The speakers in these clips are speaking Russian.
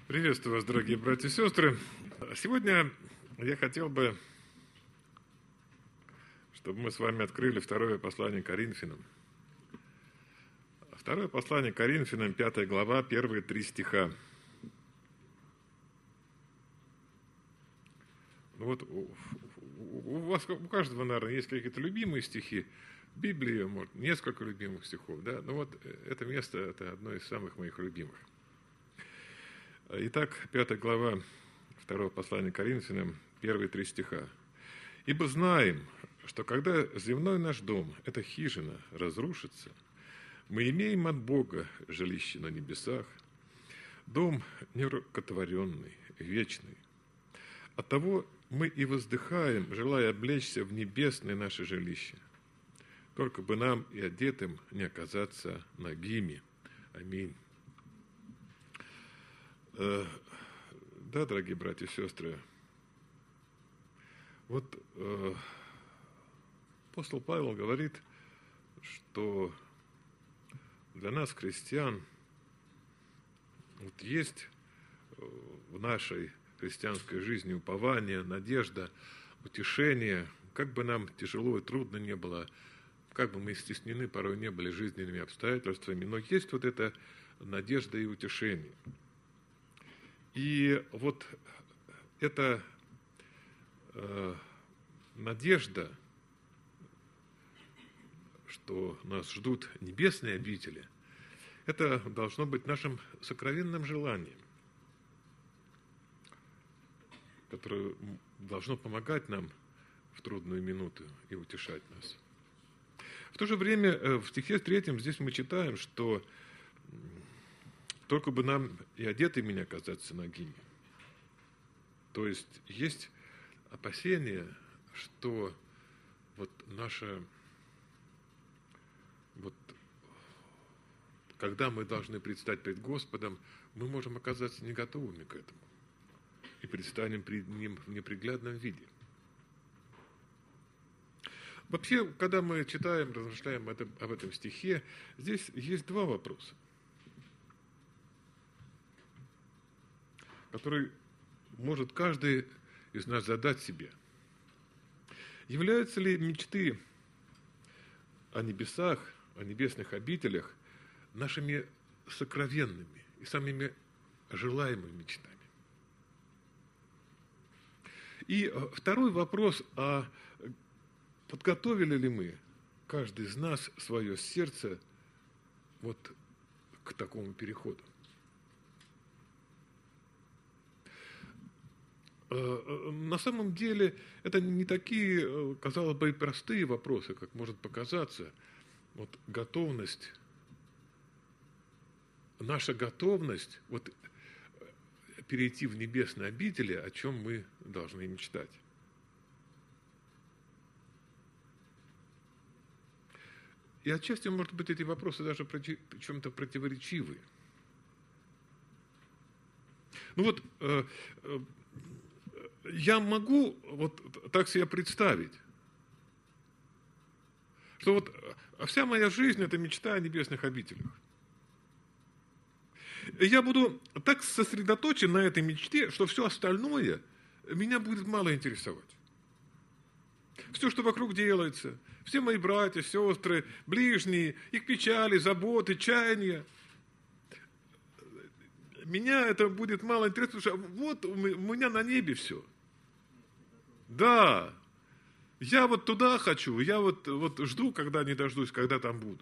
Приветствую вас, дорогие братья и сестры. Сегодня я хотел бы, чтобы мы с вами открыли второе послание Коринфянам. Второе послание Коринфянам, 5 глава, первые 3 стиха. Вот у вас, у каждого, наверное, есть какие-то любимые стихи. В Библии, может, несколько любимых стихов, да? Но вот это место, это одно из самых моих любимых. Итак, 5 глава, второго послания Коринфянам, первые 3 стиха. «Ибо знаем, что когда земной наш дом, эта хижина, разрушится, мы имеем от Бога жилище на небесах, дом нерукотворенный, вечный. Оттого мы и воздыхаем, желая облечься в небесное наше жилище. Только бы нам и одетым не оказаться нагими. Аминь». Да, дорогие братья и сестры, вот апостол Павел говорит, что для нас, христиан, вот есть в нашей христианской жизни упование, надежда, утешение, как бы нам тяжело и трудно не было, как бы мы стеснены порой не были жизненными обстоятельствами, но есть вот эта надежда и утешение. И вот эта надежда, что нас ждут небесные обители, это должно быть нашим сокровенным желанием, которое должно помогать нам в трудную минуту и утешать нас. В то же время в стихе 3 здесь мы читаем, что только бы нам и одетыми не оказаться нагими. То есть опасение, что вот наше, вот когда мы должны предстать пред Господом, мы можем оказаться не готовыми к этому и предстанем пред Ним в неприглядном виде. Вообще, когда мы читаем, размышляем об этом стихе, здесь есть два вопроса, который может каждый из нас задать себе. Являются ли мечты о небесах, о небесных обителях нашими сокровенными и самыми желаемыми мечтами? И второй вопрос, а подготовили ли мы, каждый из нас, свое сердце вот к такому переходу? На самом деле, это не такие, казалось бы, простые вопросы, как может показаться. Вот готовность, наша готовность вот, перейти в небесные обители, о чем мы должны мечтать. И отчасти, может быть, эти вопросы даже в чем-то противоречивы. Ну вот, я могу вот так себе представить, что вот вся моя жизнь – это мечта о небесных обителях. И я буду так сосредоточен на этой мечте, что все остальное меня будет мало интересовать. Все, что вокруг делается, все мои братья, сестры, ближние, их печали, заботы, чаяния, меня это будет мало интересно, потому что вот у меня на небе все. Да, я вот туда хочу, я вот жду, когда не дождусь, когда там буду.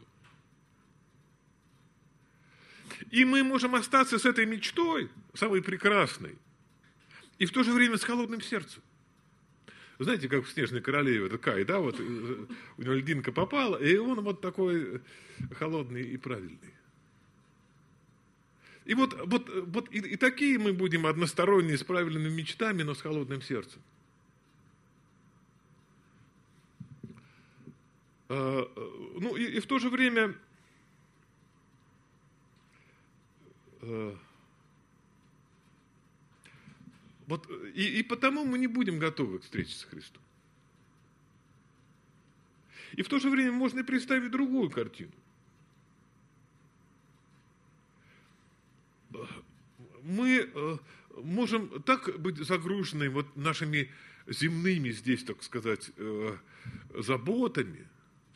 И мы можем остаться с этой мечтой, самой прекрасной, и в то же время с холодным сердцем. Знаете, как в «Снежной королеве», это Кай, да, вот у него льдинка попала, и он вот такой холодный и правильный. И вот и такие мы будем односторонние, с правильными мечтами, но с холодным сердцем. Ну и в то же время вот и потому мы не будем готовы к встрече с Христом. И в то же время можно и представить другую картину. мы можем так быть загружены вот нашими земными здесь, так сказать, заботами,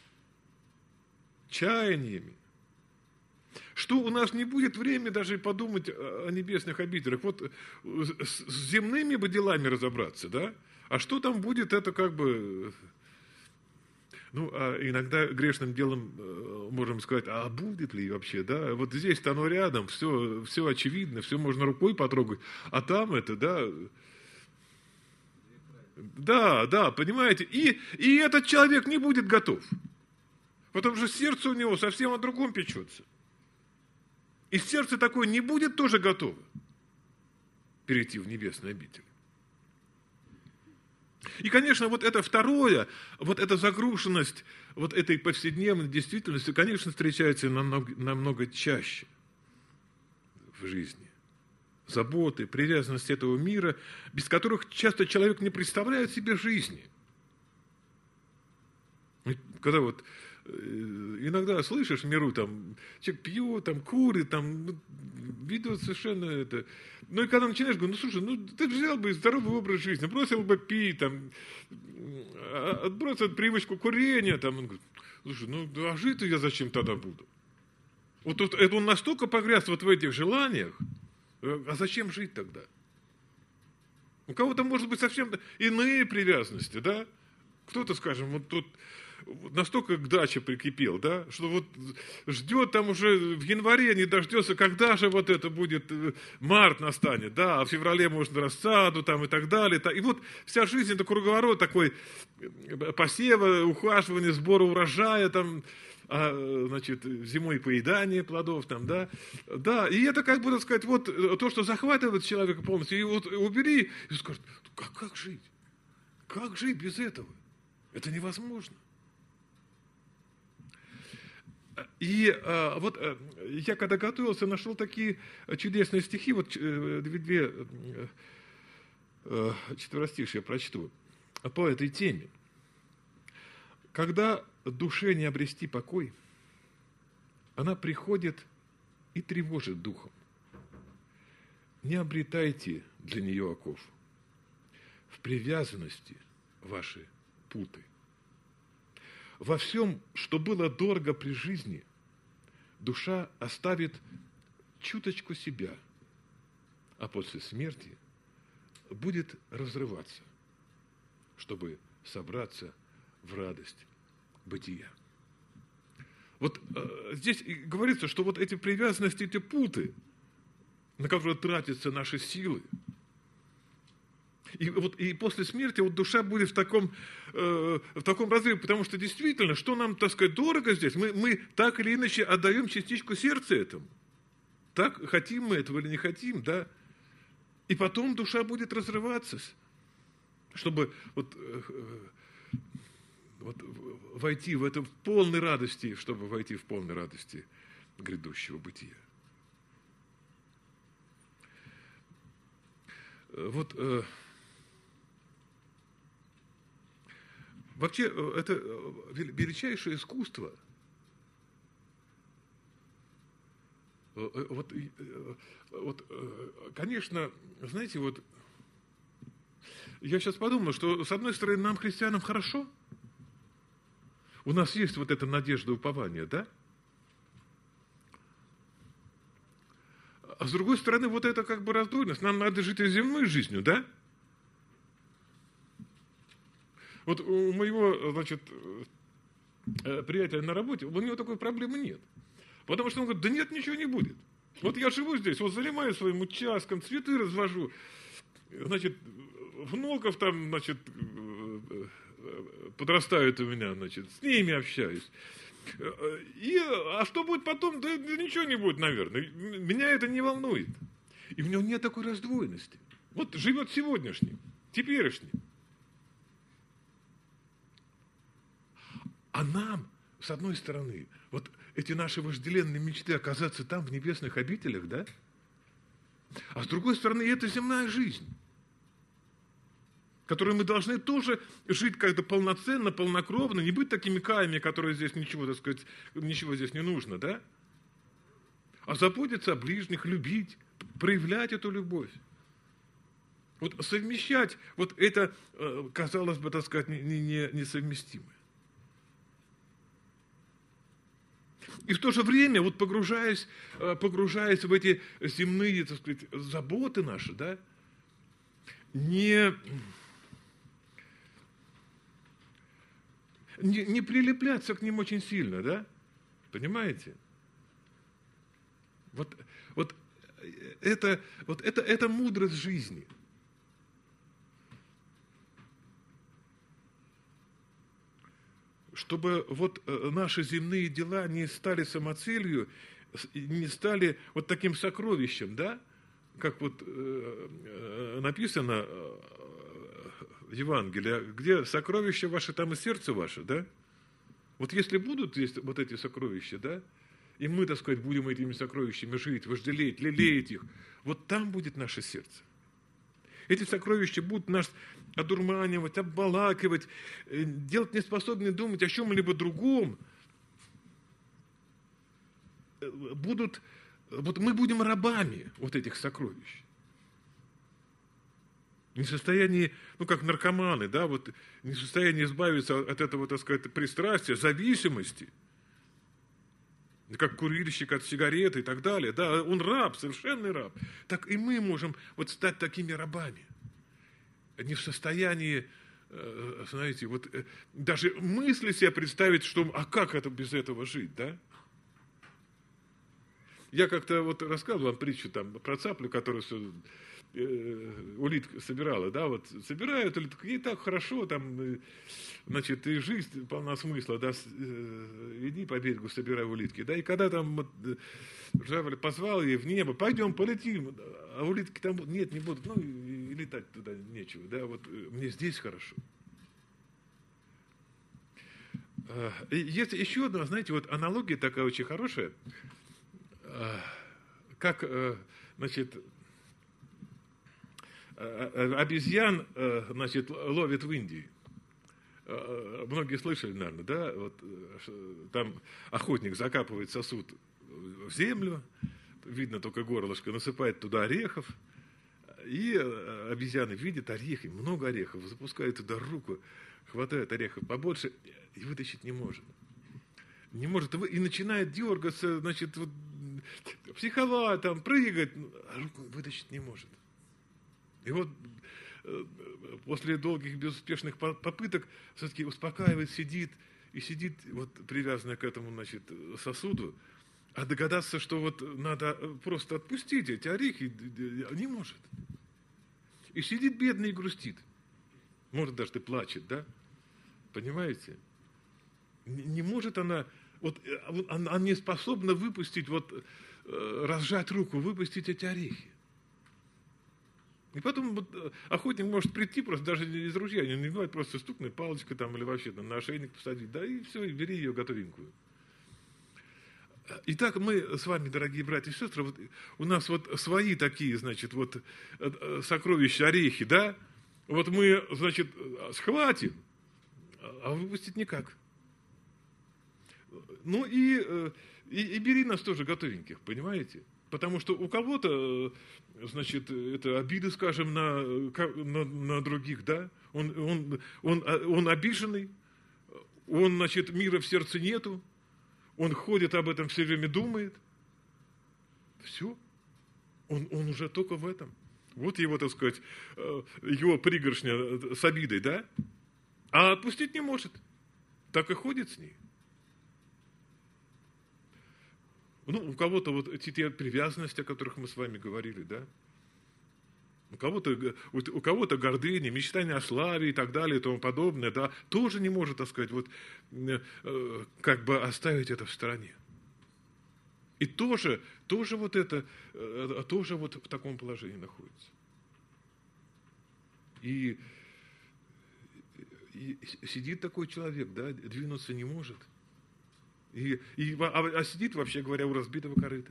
чаяниями, что у нас не будет времени даже подумать о небесных обителях. Вот с земными бы делами разобраться, да? А что там будет, это как бы... Ну, а иногда грешным делом можем сказать, а будет ли вообще, да? Вот здесь-то оно рядом, все очевидно, все можно рукой потрогать, а там это, да... Да, понимаете? И этот человек не будет готов. Потому что сердце у него совсем о другом печется. И сердце такое не будет тоже готово перейти в небесные обители. И, конечно, вот это второе, вот эта загруженность вот этой повседневной действительности, конечно, встречается намного чаще в жизни. Заботы, привязанность этого мира, без которых часто человек не представляет себе жизни. Когда вот иногда слышишь в миру, там, человек пьет, там, курит, там, ведет совершенно это. Ну, и когда начинаешь говорить, ну, слушай, ну, ты взял бы здоровый образ жизни, бросил бы пить, там, отбросил привычку курения, там, он говорит, слушай, ну, а жить-то я зачем тогда буду? Вот это он настолько погряз вот в этих желаниях, а зачем жить тогда? У кого-то, может быть, совсем иные привязанности, да? Кто-то, скажем, вот тут настолько к даче прикипел, да, что вот ждет там уже в январе, не дождется, когда же вот это будет, март настанет, да, а в феврале можно рассаду там и так далее. И вот вся жизнь это круговорот такой посева, ухаживания, сбора урожая, там, значит, зимой поедание плодов, там, да, и это как бы, так сказать, вот то, что захватывает человека полностью, и вот убери, и скажет, как жить? Как жить без этого? Это невозможно. И вот я когда готовился, нашел такие чудесные стихи, вот две четверостишие прочту по этой теме. Когда душе не обрести покой, она приходит и тревожит духом. Не обретайте для нее оков. В привязанности ваши путы. Во всем, что было дорого при жизни, душа оставит чуточку себя, а после смерти будет разрываться, чтобы собраться в радость бытия. Вот здесь говорится, что вот эти привязанности, эти путы, на которые тратятся наши силы, и после смерти вот душа будет в таком разрыве, потому что действительно, что нам, так сказать, дорого здесь, мы так или иначе отдаем частичку сердца этому. Так, хотим мы этого или не хотим, да? И потом душа будет разрываться, чтобы вот войти в это в полной радости, чтобы войти в полной радости грядущего бытия. Вот вообще это величайшее искусство. Вот, конечно, знаете, вот я сейчас подумал, что с одной стороны нам, христианам, хорошо. У нас есть вот эта надежда, упование, да? А с другой стороны, вот это как бы раздвоенность. Нам надо жить и земной жизнью, да? Вот у моего, значит, приятеля на работе, у него такой проблемы нет. Потому что он говорит, да нет, ничего не будет. Вот я живу здесь, вот занимаюсь своим участком, цветы развожу, значит, внуков там, значит, подрастают у меня, значит, с ними общаюсь. А что будет потом? Да ничего не будет, наверное. Меня это не волнует. И у него нет такой раздвоенности. Вот живет сегодняшним, теперешним. А нам, с одной стороны, вот эти наши вожделенные мечты оказаться там, в небесных обителях, да? А с другой стороны, это земная жизнь, которой мы должны тоже жить как-то полноценно, полнокровно, не быть такими каями, которые здесь ничего, так сказать, ничего здесь не нужно, да? А заботиться о ближних, любить, проявлять эту любовь. Вот совмещать, вот это, казалось бы, так сказать, несовместимое. И в то же время, вот погружаясь в эти земные, так сказать, заботы наши, да, не прилепляться к ним очень сильно, да? Понимаете? Вот это мудрость жизни. Чтобы вот наши земные дела не стали самоцелью, не стали вот таким сокровищем, да? Как вот написано в Евангелии, где сокровища ваши, там и сердце ваше, да? Вот если будут есть вот эти сокровища, да, и мы, так сказать, будем этими сокровищами жить, вожделеть, лелеять их, вот там будет наше сердце. Эти сокровища будут нас одурманивать, обволакивать, делать неспособными думать о чем-либо другом. Вот мы будем рабами вот этих сокровищ. Не в состоянии, как наркоманы, да, вот не в состоянии избавиться от этого, так сказать, пристрастия, зависимости, как курильщик от сигареты и так далее. Да, он раб, совершенный раб. Так и мы можем вот стать такими рабами. Не в состоянии, знаете, вот даже мысли себе представить, что, а как это без этого жить, да? Я как-то вот рассказывал вам притчу там про цаплю, которая улитка собирала, да, вот собирают улитку, ей так хорошо, там, значит, и жизнь полна смысла, да, иди по берегу, собирай улитки, да, и когда там журавль позвал ей в небо, пойдем, полетим, а улитки там, нет, не будут, и летать туда нечего, да, вот мне здесь хорошо. Есть еще одна, знаете, вот аналогия такая очень хорошая, как, значит, обезьян, значит, ловят в Индии. Многие слышали, наверное, да? Вот, там охотник закапывает сосуд в землю, видно только горлышко, насыпает туда орехов, и обезьяны видят орехи, много орехов, запускают туда руку, хватает орехов побольше и вытащить не может. Не может, и начинает дергаться, значит, вот, психовать, там, прыгать, а руку вытащить не может. И вот после долгих безуспешных попыток все-таки успокаивает, сидит вот привязанная к этому, значит, сосуду, а догадаться, что вот надо просто отпустить эти орехи, не может. И сидит бедный и грустит. Может, даже и плачет, да? Понимаете? Не может она, вот она не способна выпустить, вот разжать руку, выпустить эти орехи. И потом вот охотник может прийти просто даже из ружья, не бывает, просто стукнуть палочкой там или вообще там, на ошейник посадить, да, и все, и бери ее готовенькую. Итак, мы с вами, дорогие братья и сестры, вот у нас вот свои такие, значит, вот сокровища, орехи, да, вот мы, значит, схватим, а выпустить никак. Ну и бери нас тоже готовеньких, понимаете? Потому что у кого-то, значит, это обиды, скажем, на других, да? Он обиженный, он, значит, мира в сердце нету, он ходит об этом все время, думает. Все. Он уже только в этом. Вот его, так сказать, его пригоршня с обидой, да? А отпустить не может. Так и ходит с ней. У кого-то вот те привязанности, о которых мы с вами говорили, да? У кого-то гордыня, мечтание о славе и так далее и тому подобное, да, тоже не может, так сказать, вот, как бы оставить это в стороне. И тоже вот это, тоже вот в таком положении находится. И сидит такой человек, да, двинуться не может. А сидит, вообще говоря, у разбитого корыта.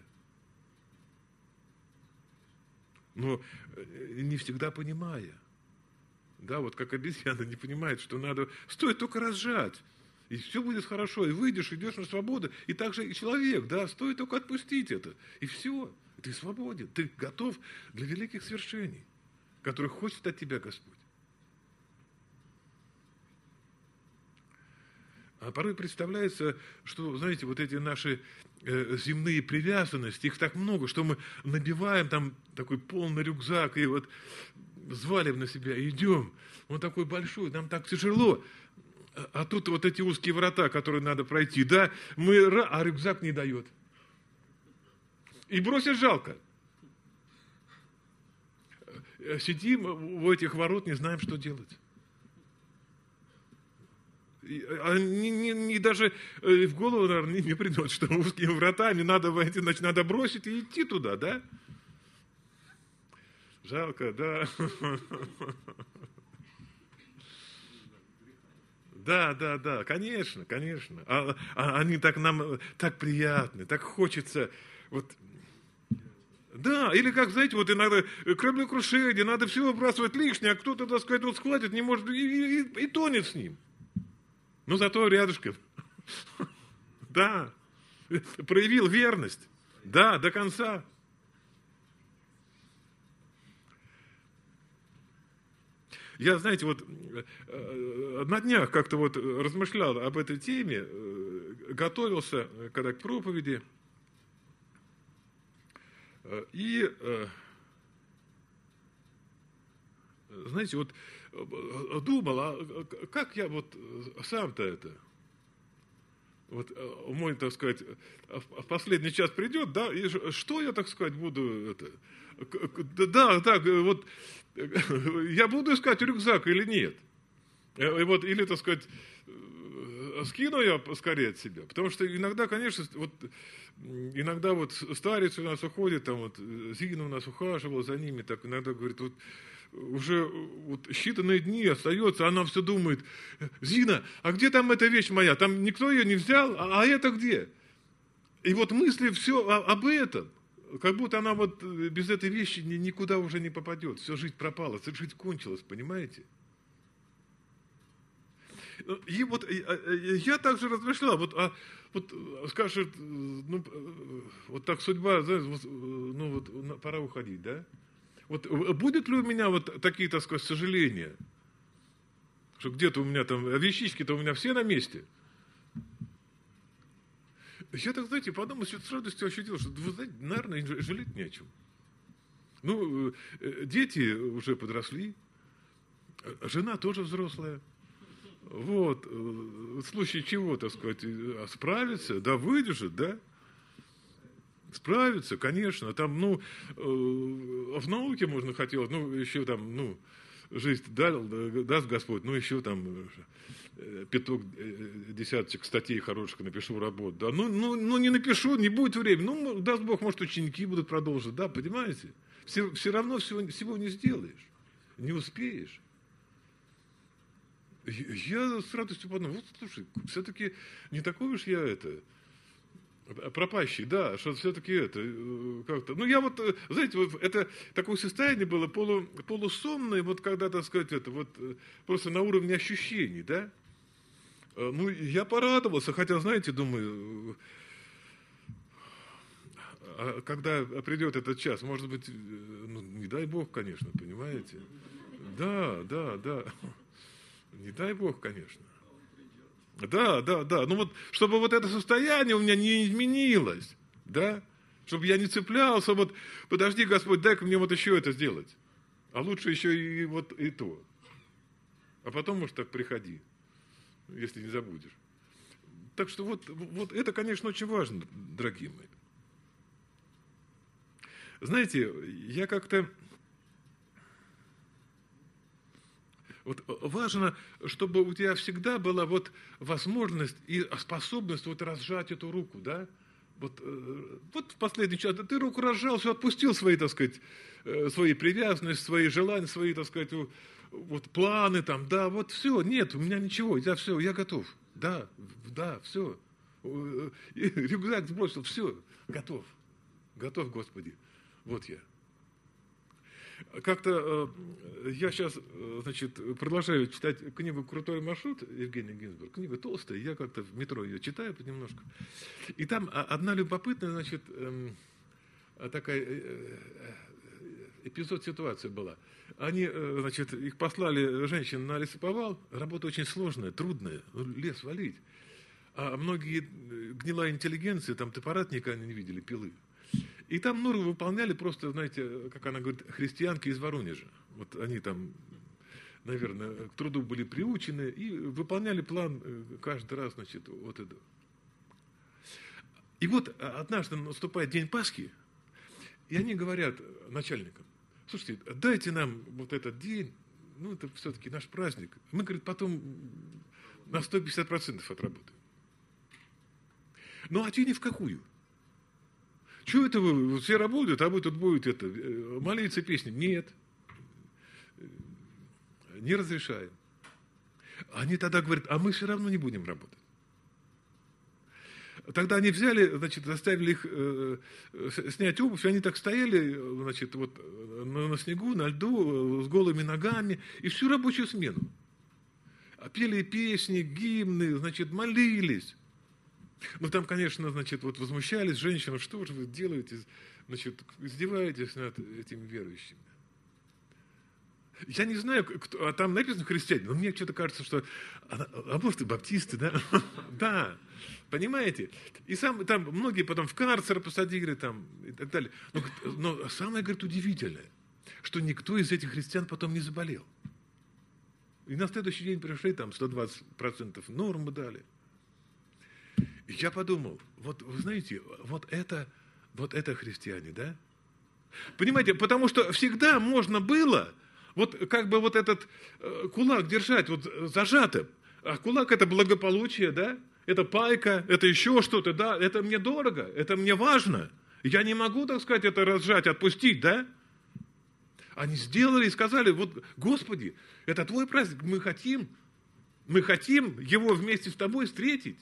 Но не всегда понимая. Да, вот как обезьяна не понимает, что надо... Стоит только разжать. И все будет хорошо, и выйдешь, идешь на свободу. И также и человек, да, стоит только отпустить это. И все, ты свободен, ты готов для великих свершений, которых хочет от тебя Господь. А порой представляется, что, знаете, вот эти наши земные привязанности, их так много, что мы набиваем там такой полный рюкзак и вот взвалим на себя, и идем. Он такой большой, нам так тяжело. А тут вот эти узкие врата, которые надо пройти, да, а рюкзак не дает. И бросить жалко. Сидим у этих ворот, не знаем, что делать. Даже в голову, наверное, не придет, что узкими вратами надо войти, значит, надо бросить и идти туда, да? Жалко, да. Да, конечно. Они так нам, так приятны, так хочется, вот. Да, или как, знаете, вот иногда кораблекрушение, надо все выбрасывать лишнее, а кто-то, так сказать, вот схватит, не может, и тонет с ним. Но зато рядышком. Да. Проявил верность. Да, до конца. Я, знаете, вот на днях как-то вот размышлял об этой теме, готовился когда к проповеди, и, знаете, вот думал, а как я вот сам-то это, вот мой, так сказать, в последний час придет, да, и что я, так сказать, буду, да, так, вот, я буду искать рюкзак или нет, и вот, или, так сказать, скину я скорее от себя, потому что иногда, конечно, вот, иногда вот старец у нас уходит, там вот Зина у нас ухаживала за ними, так иногда говорит, вот, уже вот считанные дни остается, она все думает, Зина, а где там эта вещь моя? Там никто ее не взял, а это где? И вот мысли все об этом, как будто она вот без этой вещи никуда уже не попадет, все, жизнь пропала, жизнь кончилась, понимаете? И вот я также размышлял, вот скажет, ну, вот так судьба, ну вот пора уходить, да? Вот будет ли у меня вот такие, так сказать, сожаления, что где-то у меня там, вещички-то у меня все на месте? Я так, знаете, подумал, что с радостью ощутил, что, вы знаете, наверное, жалеть не о чем. Ну, дети уже подросли, жена тоже взрослая. Вот, в случае чего, так сказать, справится, да, выдержит, да? Справиться, конечно. Там, ну, в науке можно хотелось, ну, еще там, ну, жизнь даст Господь, ну, еще там пяток, десяточек статей хороших напишу, работ, да. Ну, не напишу, не будет времени. Ну, даст Бог, может, ученики будут продолжить, да, понимаете? Все равно всего не сделаешь, не успеешь. Я с радостью подумал, вот, слушай, все-таки не такой уж я пропащий, да, что все-таки как-то... Ну, я вот, знаете, вот это такое состояние было полусонное, вот когда, так сказать, вот просто на уровне ощущений, да. Ну, я порадовался, хотя, знаете, думаю, когда придет этот час, может быть, ну, не дай Бог, конечно, понимаете. Да. Не дай Бог, конечно. Да. Ну вот, чтобы вот это состояние у меня не изменилось, да, чтобы я не цеплялся, вот, подожди, Господь, дай-ка мне вот еще это сделать. А лучше еще и вот и то. А потом, может, так приходи, если не забудешь. Так что вот это, конечно, очень важно, дорогие мои. Знаете, я как-то... Вот важно, чтобы у тебя всегда была вот возможность и способность вот разжать эту руку, да? Вот в последний час ты руку разжал, все отпустил свои, так сказать, свои привязанности, свои желания, свои, так сказать, вот планы там, да, вот все, нет, у меня ничего, я готов, да, все. Рюкзак сбросил, все, готов, Господи, вот я. как-то я сейчас, значит, продолжаю читать книгу «Крутой маршрут» Евгения Гинзбург. Книга толстая, я как-то в метро ее читаю понемножку. И там одна любопытная, значит, такая эпизод, ситуация была. Они, значит, их послали, женщин, на лесоповал. Работа очень сложная, трудная, лес валить. А многие гнилая интеллигенция, там топора никогда не видели, пилы. И там норы выполняли просто, знаете, как она говорит, христианки из Воронежа. Вот они там, наверное, к труду были приучены и выполняли план каждый раз, значит, вот это. И вот однажды наступает день Пасхи, и они говорят начальникам: слушайте, дайте нам вот этот день, ну это все-таки наш праздник. Мы, говорит, потом на 150% отработаем. Ну а те ни в какую. Чего это вы все работают, а вы тут будете это, молиться, песни? Нет. Не разрешаем. Они тогда говорят: а мы все равно не будем работать. Тогда они взяли, значит, заставили их снять обувь, и они так стояли, значит, вот на снегу, на льду, с голыми ногами, и всю рабочую смену. Пели песни, гимны, значит, молились. Ну, там, конечно, значит, вот возмущались женщины: что же вы делаете, значит, издеваетесь над этими верующими. Я не знаю, кто, а там написано христиане, но мне что-то кажется, что, а может и баптисты, да? Да, понимаете? И там многие потом в карцер посадили там, и так далее. Но самое, говорит, удивительное, что никто из этих христиан потом не заболел. И на следующий день пришли, там 120% нормы дали. И я подумал, вот вы знаете, вот это христиане, да? Понимаете, потому что всегда можно было вот как бы вот этот кулак держать вот зажатым. А кулак — это благополучие, да? Это пайка, это еще что-то, да? Это мне дорого, это мне важно. Я не могу, так сказать, это разжать, отпустить, да? Они сделали и сказали: вот, Господи, это Твой праздник, мы хотим его вместе с Тобой встретить.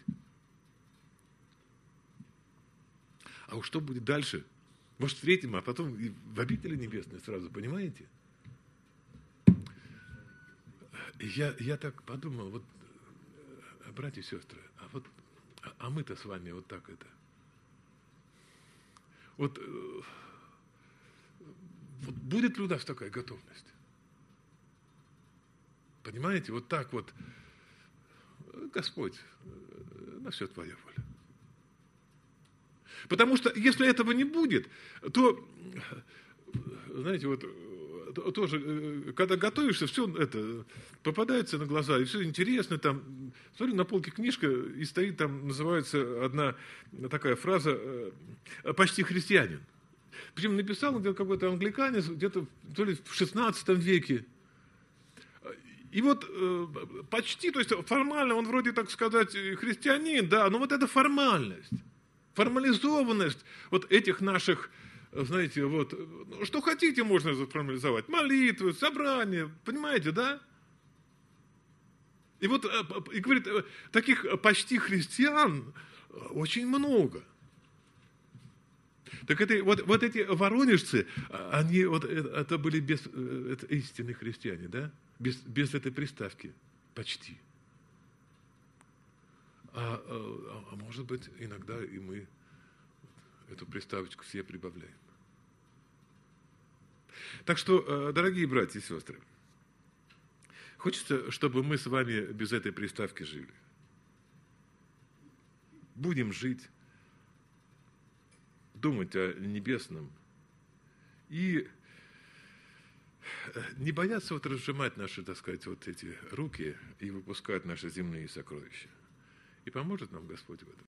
А уж что будет дальше? Может, встретим, а потом и в обители небесной сразу, понимаете? И я так подумал, вот, братья и сестры, а мы-то с вами вот так это. Вот будет ли у нас такая готовность? Понимаете, вот так вот: Господь, на все Твоя воля. Потому что если этого не будет, то, знаете, вот тоже, когда готовишься, все это попадается на глаза, и все интересно. Там, смотрю, на полке книжка, и стоит там, называется одна такая фраза: «Почти христианин». Причем написал где-то какой-то англиканец, где-то то ли в 16 веке. И вот почти, то есть формально он вроде, так сказать, христианин, да, но вот эта формальность, формализованность вот этих наших, знаете, вот, что хотите, можно заформализовать. Молитвы, собрания, понимаете, да? И вот, и говорит, таких почти христиан очень много. Так это, вот эти воронежцы, они, вот это были это истинные христиане, да? Без этой приставки. Почти. А может быть, иногда и мы эту приставочку себе прибавляем. Так что, дорогие братья и сестры, хочется, чтобы мы с вами без этой приставки жили. Будем жить, думать о небесном и не бояться вот разжимать наши, так сказать, вот эти руки и выпускать наши земные сокровища. И поможет нам Господь в этом.